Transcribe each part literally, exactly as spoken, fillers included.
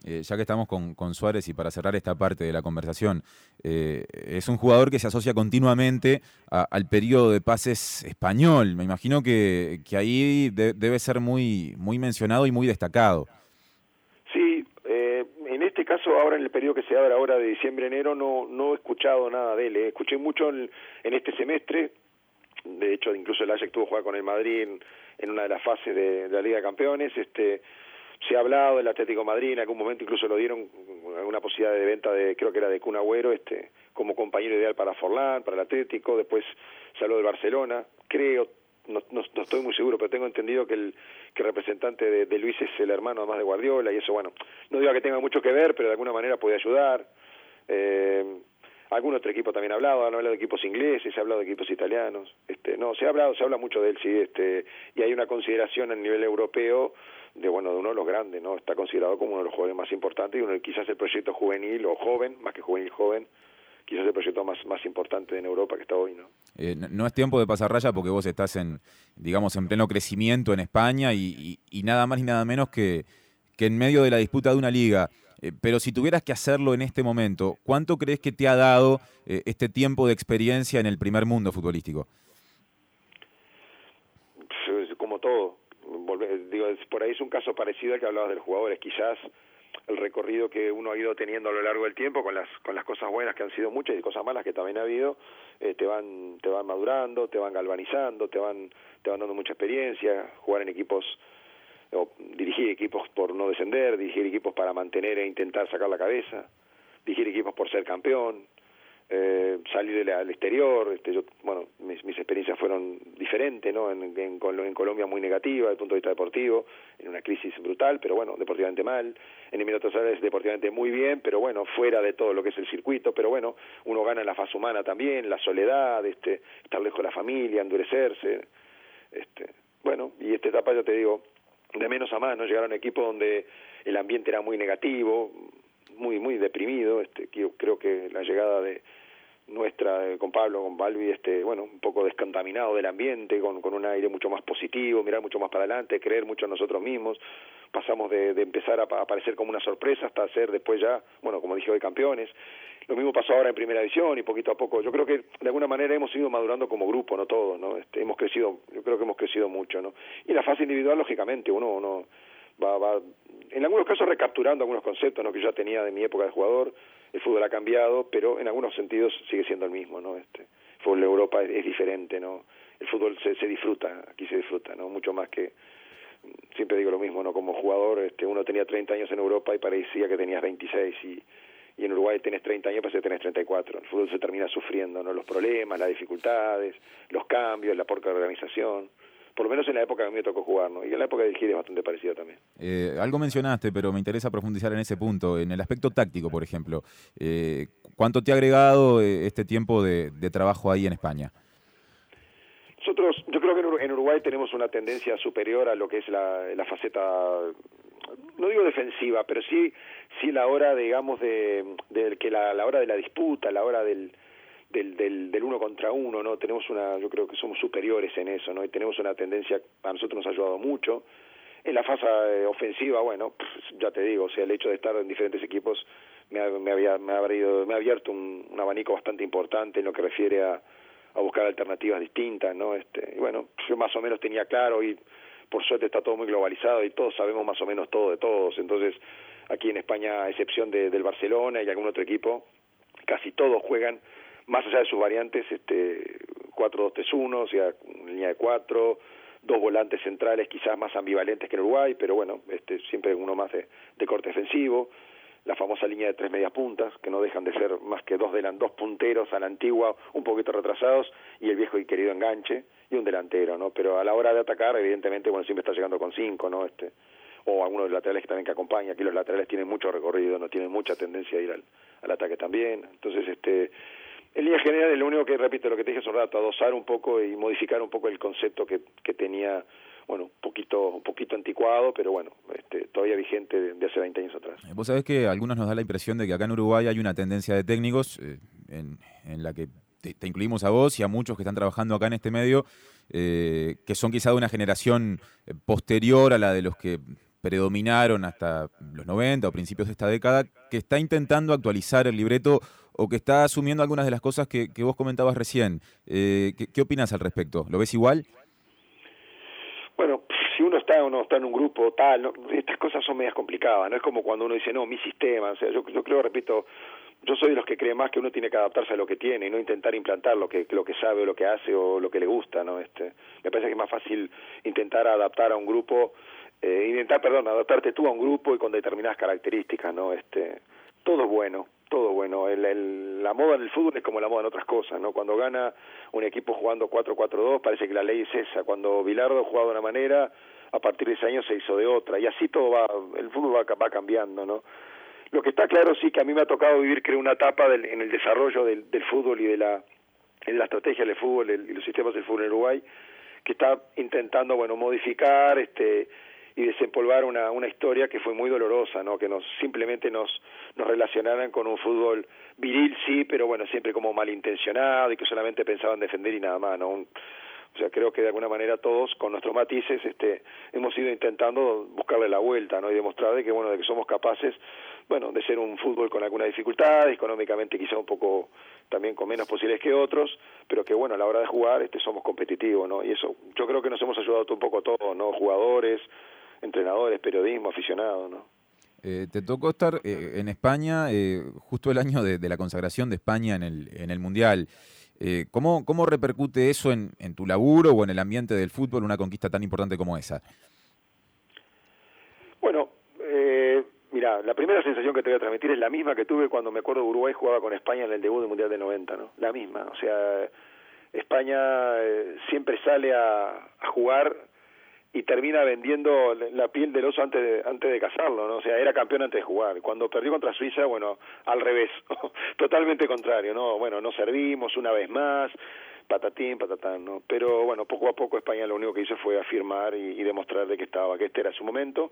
Eh, ya que estamos con, con Suárez y para cerrar esta parte de la conversación, eh, es un jugador que se asocia continuamente a- al periodo de pases español. Me imagino que, que ahí de- debe ser muy, muy mencionado y muy destacado. Sí, eh, en este caso ahora en el periodo que se abre ahora de diciembre-enero no no he escuchado nada de él, eh. Escuché mucho en, en este semestre, de hecho incluso el Ajax tuvo que jugar con el Madrid en, en una de las fases de, de la Liga de Campeones, este se ha hablado del Atlético de Madrid, en algún momento incluso lo dieron alguna posibilidad de venta de, creo que era de Kun Agüero, este, como compañero ideal para Forlán, para el Atlético, después se habló del Barcelona, creo, no, no, no estoy muy seguro, pero tengo entendido que el, que el representante de, de Luis es el hermano además de Guardiola, y eso, bueno, no digo que tenga mucho que ver, pero de alguna manera puede ayudar. Eh, algún otro equipo también ha hablado, han hablado de equipos ingleses, se ha hablado de equipos italianos, este, no, se ha hablado, se habla mucho de él, sí, este, y hay una consideración a nivel europeo de bueno de uno de los grandes, ¿no? Está considerado como uno de los jugadores más importantes y uno quizás el proyecto juvenil o joven, más que juvenil joven, quizás el proyecto más más importante en Europa que está hoy, ¿no? Eh, no, no es tiempo de pasar raya porque vos estás en, digamos, en pleno crecimiento en España y, y- y nada más ni nada menos que, que en medio de la disputa de una liga. Eh, pero si tuvieras que hacerlo en este momento, ¿cuánto crees que te ha dado eh, este tiempo de experiencia en el primer mundo futbolístico? Pues, como todo, volver, digo, es- por ahí es un caso parecido al que hablabas de los jugadores, quizás el recorrido que uno ha ido teniendo a lo largo del tiempo con las con las cosas buenas que han sido muchas y cosas malas que también ha habido, eh, te van te van madurando, te van galvanizando, te van te van dando mucha experiencia, jugar en equipos o dirigir equipos por no descender, dirigir equipos para mantener e intentar sacar la cabeza, dirigir equipos por ser campeón, eh, salir de al exterior, este, yo, bueno, mis, mis experiencias fueron diferentes, ¿no? En, en, en Colombia muy negativa desde el punto de vista deportivo, en una crisis brutal, pero bueno, deportivamente mal, en Emiratos Árabes deportivamente muy bien, pero bueno, fuera de todo lo que es el circuito, pero bueno, uno gana en la fase humana también, la soledad, este, estar lejos de la familia, endurecerse, este, bueno, y esta etapa ya te digo, de menos a más, ¿no? Llegar a un equipo donde el ambiente era muy negativo, muy muy deprimido, este, creo que la llegada de nuestra eh, con Pablo, con Balbi, este, bueno, un poco descontaminado del ambiente, con, con un aire mucho más positivo, mirar mucho más para adelante, creer mucho en nosotros mismos, pasamos de, de empezar a, a aparecer como una sorpresa hasta ser después ya, bueno, como dije hoy, campeones. Lo mismo pasó ahora en Primera División y poquito a poco, yo creo que de alguna manera hemos ido madurando como grupo, no todos, ¿no? Este, hemos crecido, yo creo que hemos crecido mucho, ¿no? Y la fase individual, lógicamente, uno, uno va, va, en algunos casos recapturando algunos conceptos, ¿no? Que yo ya tenía de mi época de jugador. El fútbol ha cambiado, pero en algunos sentidos sigue siendo el mismo, ¿no? Este, el fútbol de Europa es, es diferente, ¿no? El fútbol se, se disfruta, aquí se disfruta, ¿no? Mucho más que, siempre digo lo mismo, ¿no? Como jugador, este, uno tenía treinta años en Europa y parecía que tenías veintiséis, y, y en Uruguay tenés treinta años, parece que tenés treinta y cuatro. El fútbol se termina sufriendo, ¿no? Los problemas, las dificultades, los cambios, la poca organización. Por lo menos en la época que a mí me tocó jugar, ¿no? Y en la época de Gil es bastante parecida también. Eh, algo mencionaste, pero me interesa profundizar en ese punto, en el aspecto táctico, por ejemplo. Eh, ¿Cuánto te ha agregado eh, este tiempo de, de trabajo ahí en España? Nosotros, yo creo que en Uruguay tenemos una tendencia superior a lo que es la, la faceta, no digo defensiva, pero sí sí la hora, digamos, de, de que la, la hora de la disputa, la hora del del, del del uno contra uno, ¿no? Tenemos una, yo creo que somos superiores en eso, ¿no? Y tenemos una tendencia, a nosotros nos ha ayudado mucho. En la fase eh, ofensiva, bueno, pff, ya te digo, o sea, el hecho de estar en diferentes equipos me ha, me había, me ha, abrido, me ha abierto un, un abanico bastante importante en lo que refiere a, a buscar alternativas distintas, ¿no? Este, y bueno, yo más o menos tenía claro, y por suerte está todo muy globalizado y todos sabemos más o menos todo de todos, entonces aquí en España, a excepción de, del Barcelona y algún otro equipo, casi todos juegan, más allá de sus variantes, este cuatro dos tres uno, o sea, línea de cuatro, dos volantes centrales quizás más ambivalentes que en Uruguay, pero bueno, este siempre uno más de, de corte defensivo, la famosa línea de tres medias puntas, que no dejan de ser más que dos, delan, dos punteros a la antigua, un poquito retrasados, y el viejo y querido enganche, y un delantero, ¿no? Pero a la hora de atacar, evidentemente, bueno, siempre está llegando con cinco, ¿no? Este, o algunos de los laterales que también que acompañan, aquí los laterales tienen mucho recorrido, no tienen mucha tendencia a ir al, al ataque también, entonces, este... En línea general, lo único que, repito, lo que te dije hace un rato, adosar un poco y modificar un poco el concepto que, que tenía, bueno, un poquito un poquito anticuado, pero bueno, este, todavía vigente de, de hace veinte años atrás. Vos sabés que a algunos nos da la impresión de que acá en Uruguay hay una tendencia de técnicos eh, en, en la que te, te incluimos a vos y a muchos que están trabajando acá en este medio, eh, que son quizá de una generación posterior a la de los que predominaron hasta los noventa o principios de esta década, que está intentando actualizar el libreto o que está asumiendo algunas de las cosas que, que vos comentabas recién. Eh, ¿qué, ¿Qué opinas al respecto? ¿Lo ves igual? Bueno, si uno está o no está en un grupo tal, ¿no? Estas cosas son medias complicadas, no es como cuando uno dice, no, mi sistema, o sea, yo, yo creo, repito, yo soy de los que cree más que uno tiene que adaptarse a lo que tiene y no intentar implantar lo que lo que sabe o lo que hace o lo que le gusta, ¿no? Este, me parece que es más fácil intentar adaptar a un grupo, eh, intentar, perdón, adaptarte tú a un grupo y con determinadas características, ¿no? Este, todo es bueno, todo bueno. El, el, la moda en el fútbol es como la moda en otras cosas, ¿no? Cuando gana un equipo jugando cuatro cuatro dos, parece que la ley es esa. Cuando Bilardo jugaba de una manera, a partir de ese año se hizo de otra. Y así todo va, el fútbol va, va cambiando, ¿no? Lo que está claro sí que a mí me ha tocado vivir, creo, una etapa del, en el desarrollo del, del fútbol y de la, de la estrategia del fútbol el, y los sistemas del fútbol en Uruguay, que está intentando, bueno, modificar este y desempolvar una, una historia que fue muy dolorosa, ¿no? Que nos simplemente nos, nos relacionaran con un fútbol viril, sí, pero bueno, siempre como malintencionado y que solamente pensaban defender y nada más, ¿no? Un, o sea, creo que de alguna manera todos, con nuestros matices, este, hemos ido intentando buscarle la vuelta, ¿no? Y demostrar de que, bueno, de que somos capaces, bueno, de ser un fútbol con alguna dificultad, económicamente quizá un poco también con menos posibilidades que otros, pero que, bueno, a la hora de jugar este, somos competitivos, ¿no? Y eso, yo creo que nos hemos ayudado un poco todos, ¿no? Jugadores, entrenadores, periodismo, aficionados, ¿no? Eh, te tocó estar eh, en España eh, justo el año de, de la consagración de España en el, en el Mundial. Eh, ¿cómo, ¿Cómo repercute eso en, en tu laburo o en el ambiente del fútbol, una conquista tan importante como esa? Bueno, eh, mira, la primera sensación que te voy a transmitir es la misma que tuve cuando me acuerdo Uruguay jugaba con España en el debut del Mundial del noventa, ¿no? La misma, o sea, España eh, siempre sale a, a jugar y termina vendiendo la piel del oso antes de, antes de cazarlo, ¿no? O sea, era campeón antes de jugar. Cuando perdió contra Suiza, bueno, al revés, totalmente contrario, ¿no? Bueno, nos servimos una vez más, patatín, patatán, ¿no? Pero bueno, poco a poco España lo único que hizo fue afirmar y, y demostrar de que estaba, que este era su momento.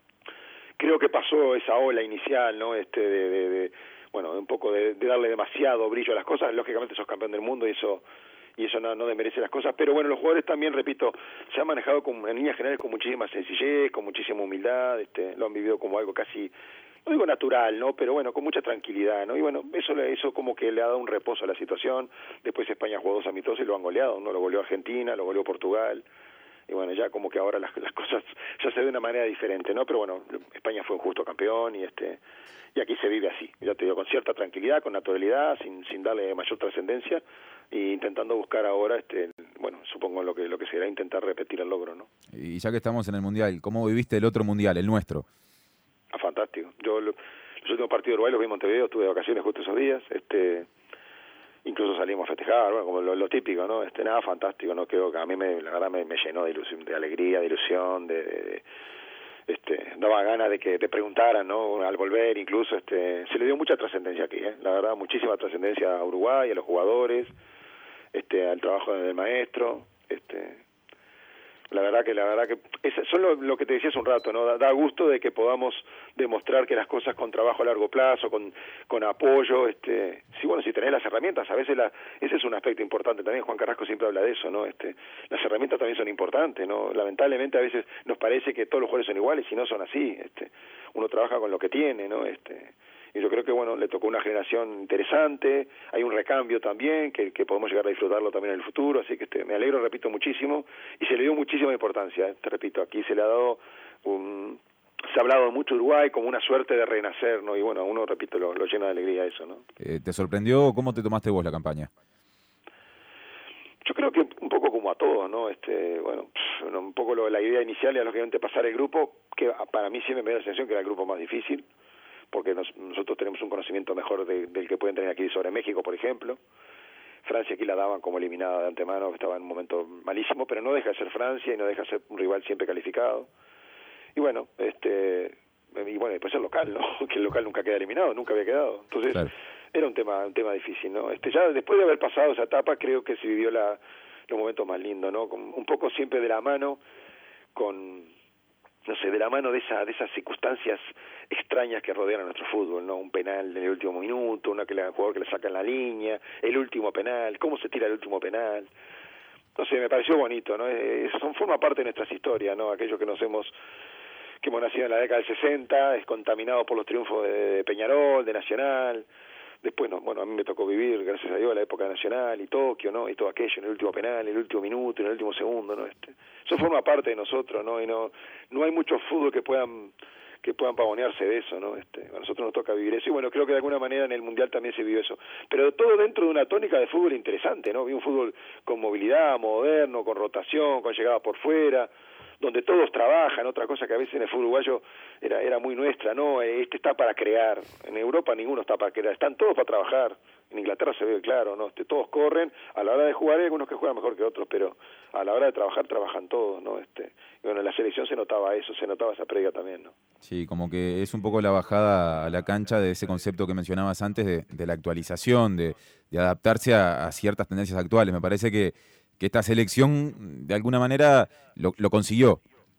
Creo que pasó esa ola inicial, ¿no? Este de, de, de bueno, un poco de, de darle demasiado brillo a las cosas. Lógicamente sos campeón del mundo y eso y eso no, no desmerece las cosas, pero bueno, los jugadores también, repito, se han manejado con, en líneas generales con muchísima sencillez, con muchísima humildad, este, lo han vivido como algo casi, no digo natural, ¿no? Pero bueno, con mucha tranquilidad, ¿no? Y bueno, eso eso como que le ha dado un reposo a la situación. Después España jugó dos amistosos y lo han goleado, ¿no? Lo goleó Argentina, lo goleó Portugal. Y bueno, ya como que ahora las, las cosas ya se ven de una manera diferente, ¿no? Pero bueno, España fue un justo campeón y este y aquí se vive así, ya te digo, con cierta tranquilidad, con naturalidad, sin sin darle mayor trascendencia e intentando buscar ahora, este bueno, supongo lo que lo que será intentar repetir el logro, ¿no? Y ya que estamos en el Mundial, ¿cómo viviste el otro Mundial, el nuestro? Ah, fantástico. Yo lo, los últimos partidos de Uruguay los vi en Montevideo, tuve vacaciones justo esos días, este incluso salimos a festejar, bueno, como lo, lo típico, ¿no? Este nada fantástico, no creo que a mí me, la verdad me, me llenó de ilusión, de alegría, de ilusión, de, de, de este daba ganas de que te preguntaran, ¿no? Al volver incluso este se le dio mucha trascendencia aquí, ¿eh? La verdad, muchísima trascendencia a Uruguay, a los jugadores, este al trabajo del maestro, este la verdad que la verdad que es solo lo que te decía hace un rato, no da, da gusto de que podamos demostrar que las cosas con trabajo a largo plazo, con con apoyo, este sí, bueno, si tenés las herramientas, a veces la, ese es un aspecto importante también. Juan Carrasco siempre habla de eso, no este las herramientas también son importantes, no lamentablemente a veces nos parece que todos los jugadores son iguales y no son así, este uno trabaja con lo que tiene, no este y yo creo que bueno, le tocó una generación interesante, hay un recambio también, que, que podemos llegar a disfrutarlo también en el futuro, así que este, me alegro, repito, muchísimo, y se le dio muchísima importancia, eh, te repito, aquí se le ha dado, un, se ha hablado mucho de Uruguay como una suerte de renacer, ¿no? Y bueno, uno, repito, lo, lo llena de alegría eso, ¿no? Eh, ¿Te sorprendió? ¿Cómo te tomaste vos la campaña? Yo creo que un poco como a todos, ¿no? Este, bueno, un poco lo, la idea inicial era lógicamente pasar el grupo, que para mí siempre me dio la sensación que era el grupo más difícil, porque nos, nosotros tenemos un conocimiento mejor de, del que pueden tener aquí sobre México, por ejemplo. Francia aquí la daban como eliminada de antemano, que estaba en un momento malísimo, pero no deja de ser Francia y no deja de ser un rival siempre calificado. Y bueno, este y bueno, después el local, ¿no? Que el local nunca queda eliminado, nunca había quedado. Entonces, claro, era un tema un tema difícil, ¿no? Este ya después de haber pasado esa etapa, creo que se vivió la los momentos más lindos, ¿no? Con, un poco siempre de la mano con no sé, de la mano de esa de esas circunstancias extrañas que rodean a nuestro fútbol, ¿no? Un penal en el último minuto, una que le, un jugador que le saca en la línea, el último penal, cómo se tira el último penal. No sé, me pareció bonito, ¿no? Eso forma parte de nuestras historias, ¿no? Aquellos que nos hemos que hemos nacido en la década del sesenta, es contaminado por los triunfos de Peñarol, de Nacional. Después, no, bueno, a mí me tocó vivir, gracias a Dios, la época Nacional y Tokio, ¿no? Y todo aquello, en el último penal, en el último minuto, en el último segundo, ¿no? Este, eso forma parte de nosotros, ¿no? Y no no hay mucho fútbol que puedan que puedan pavonearse de eso, ¿no? Este, a nosotros nos toca vivir eso, y bueno, creo que de alguna manera en el Mundial también se vivió eso. Pero todo dentro de una tónica de fútbol interesante, ¿no? Vi un fútbol con movilidad, moderno, con rotación, con llegada por fuera, donde todos trabajan, otra cosa que a veces en el fútbol uruguayo era era muy nuestra, ¿no? Este está para crear, en Europa ninguno está para crear, están todos para trabajar, en Inglaterra se ve claro, ¿no? Este, todos corren, a la hora de jugar hay algunos que juegan mejor que otros, pero a la hora de trabajar, trabajan todos, ¿no? Este, y bueno, en la selección se notaba eso, se notaba esa previa también, ¿no? Sí, como que es un poco la bajada a la cancha de ese concepto que mencionabas antes de, de la actualización, de, de adaptarse a, a ciertas tendencias actuales. Me parece que que esta selección de alguna manera lo, lo consiguió.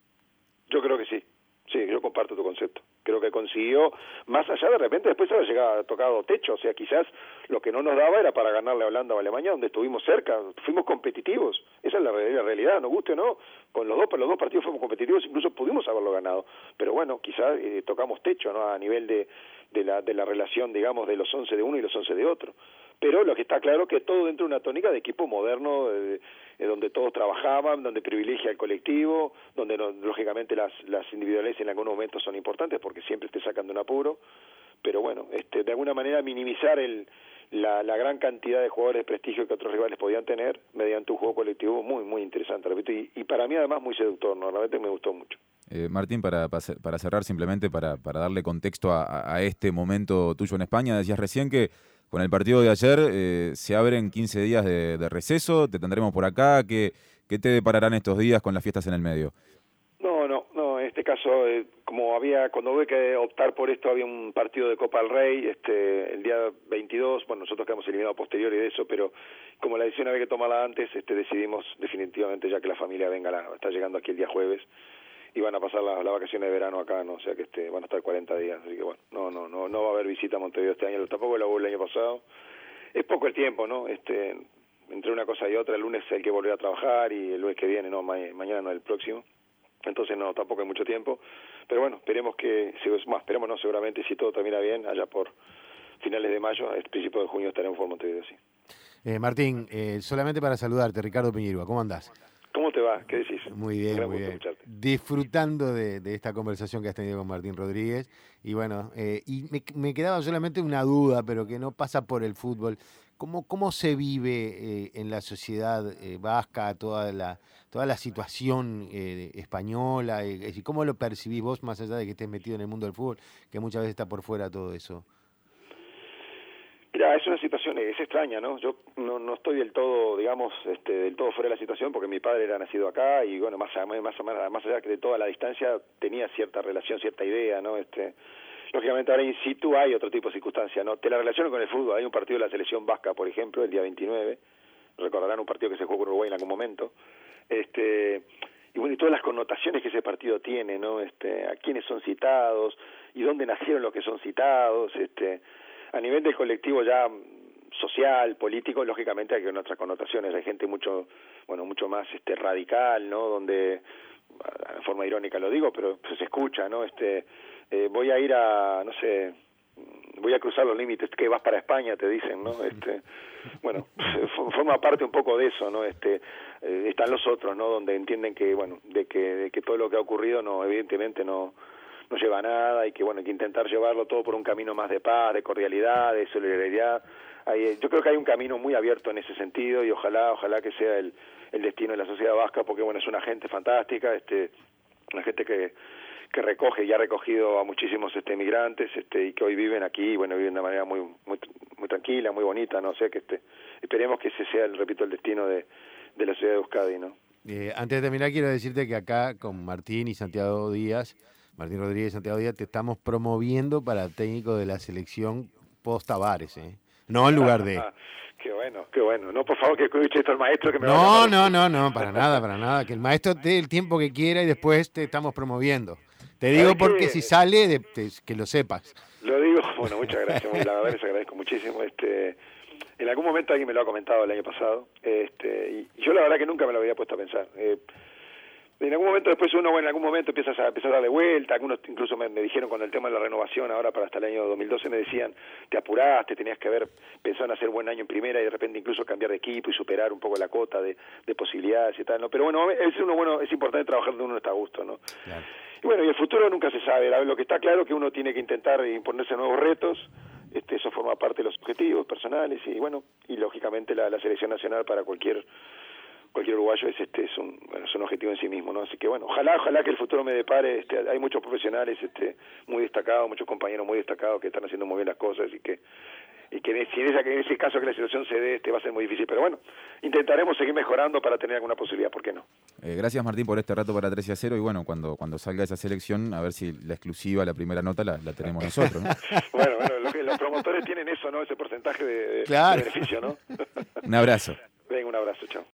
Yo creo que sí, sí, yo comparto tu concepto. Creo que consiguió, más allá de repente después haber llegado tocado techo, o sea, quizás lo que no nos daba era para ganarle a Holanda o a Alemania, donde estuvimos cerca, fuimos competitivos, esa es la, la realidad, nos guste o no, con los dos, los dos partidos fuimos competitivos, incluso pudimos haberlo ganado, pero bueno, quizás eh, tocamos techo, ¿no? A nivel de, de la de la relación, digamos, de los once de uno y los once de otro. Pero lo que está claro que todo dentro de una tónica de equipo moderno, eh, eh, donde todos trabajaban, donde privilegia el colectivo, donde no, lógicamente las, las individualidades en algunos momentos son importantes porque siempre te sacan de un apuro, pero bueno, este, de alguna manera minimizar el, la, la gran cantidad de jugadores de prestigio que otros rivales podían tener mediante un juego colectivo muy muy interesante, repito, y, y para mí además muy seductor, ¿no? Realmente me gustó mucho. Eh, Martín, para, para cerrar simplemente, para, para darle contexto a, a este momento tuyo en España, decías recién que con el partido de ayer eh, se abren quince días de, de receso, te tendremos por acá, ¿qué, qué te depararán estos días con las fiestas en el medio? No, no, no, en este caso, eh, como había, cuando hubo que optar por esto, había un partido de Copa del Rey, este, el día veintidós, bueno, nosotros quedamos eliminados posterior y de eso, pero como la decisión había que tomarla antes, este, decidimos definitivamente ya que la familia venga, la, está llegando aquí el día jueves, y van a pasar las la vacaciones de verano acá, ¿no? O sea que este van a estar cuarenta días, así que bueno, no no no no va a haber visita a Montevideo este año, tampoco la hubo el año pasado. Es poco el tiempo, ¿no? Este entre una cosa y otra, el lunes hay que volver a trabajar y el lunes que viene, no, ma mañana no, el próximo. Entonces no, tampoco hay mucho tiempo, pero bueno, esperemos que, más, esperemos no, seguramente si todo termina bien, allá por finales de mayo, a principio de junio estaremos por Montevideo, sí. Eh, Martín, eh, solamente para saludarte, Ricardo Piñerúa, ¿cómo andás? ¿Cómo te va? ¿Qué decís? Muy bien, Gran muy gusto bien. escucharte. Disfrutando de, de esta conversación que has tenido con Martín Rodríguez. Y bueno, eh, y me, me quedaba solamente una duda, pero que no pasa por el fútbol. ¿Cómo, cómo se vive eh, en la sociedad eh, vasca toda la, toda la situación eh, española? Eh, y ¿cómo lo percibís vos, más allá de que estés metido en el mundo del fútbol, que muchas veces está por fuera todo eso? Mira, es una situación, es extraña, ¿no? Yo no, no estoy del todo, digamos, este, del todo fuera de la situación porque mi padre era nacido acá y bueno, más, más, más, más allá de toda la distancia tenía cierta relación, cierta idea, ¿no? Este, lógicamente ahora in situ hay otro tipo de circunstancias, ¿no? Te la relaciono con el fútbol, hay un partido de la selección vasca, por ejemplo, el día veintinueve, recordarán un partido que se jugó con Uruguay en algún momento, este, y bueno, y todas las connotaciones que ese partido tiene, ¿no? Este, a quiénes son citados y dónde nacieron los que son citados, este... A nivel del colectivo ya social, político, lógicamente hay otras connotaciones, hay gente mucho, bueno, mucho más este radical, ¿no? Donde, de forma irónica lo digo, pero pues, se escucha, ¿no? Este, eh, voy a ir a, no sé, voy a cruzar los límites, que vas para España, te dicen, ¿no? Este, bueno, forma parte un poco de eso, ¿no? Este, eh, están los otros, ¿no? Donde entienden que, bueno, de que, de que todo lo que ha ocurrido, no, evidentemente no no lleva a nada y que bueno hay que intentar llevarlo todo por un camino más de paz, de cordialidad, de solidaridad. Hay, yo creo que hay un camino muy abierto en ese sentido y ojalá ojalá que sea el, el destino de la sociedad vasca porque bueno es una gente fantástica, este una gente que que recoge y ha recogido a muchísimos este migrantes este y que hoy viven aquí y bueno viven de una manera muy muy muy tranquila, muy bonita, no o sea que este esperemos que ese sea el repito el destino de de la ciudad de Euskadi, ¿no? Eh, antes de terminar quiero decirte que acá con Martín y Santiago Díaz Martín Rodríguez y Santiago Díaz, te estamos promoviendo para técnico de la selección post Tavares, ¿eh? No en lugar de... Qué bueno, qué bueno. No, por favor, que escuche esto el maestro que me no, va a No, no, no, no, para nada, para nada. Que el maestro te dé el tiempo que quiera y después te estamos promoviendo. Te digo porque que... si sale, de, te, que lo sepas. Lo digo, bueno, muchas gracias. La verdad les agradezco muchísimo. Este, en algún momento alguien me lo ha comentado el año pasado. Este, y yo la verdad que nunca me lo había puesto a pensar. Eh, En algún momento después uno, bueno, en algún momento empiezas a empezar a darle vuelta, algunos incluso me, me dijeron con el tema de la renovación ahora para hasta el año dos mil doce, me decían, te apuraste, tenías que haber pensado en hacer buen año en primera y de repente incluso cambiar de equipo y superar un poco la cota de, de posibilidades y tal, ¿no? Pero bueno, es uno bueno, es importante trabajar donde uno está a gusto, ¿no? Claro. Y bueno, y el futuro nunca se sabe, lo que está claro es que uno tiene que intentar imponerse nuevos retos, este, eso forma parte de los objetivos personales y bueno, y lógicamente la, la selección nacional para cualquier cualquier uruguayo es este es un bueno, es un objetivo en sí mismo, ¿no? Así que bueno, ojalá ojalá que el futuro me depare, este, hay muchos profesionales este muy destacados, muchos compañeros muy destacados que están haciendo muy bien las cosas y que y que si en, esa, en ese caso que la situación se dé, este va a ser muy difícil, pero bueno, intentaremos seguir mejorando para tener alguna posibilidad, ¿por qué no? Eh, gracias Martín por este rato para trece a cero y bueno, cuando cuando salga esa selección, a ver si la exclusiva, la primera nota la, la tenemos nosotros, ¿no? bueno, bueno, lo que, los promotores tienen eso, ¿no? Ese porcentaje de, claro. de beneficio, ¿no? Un abrazo. Venga, un abrazo, chao.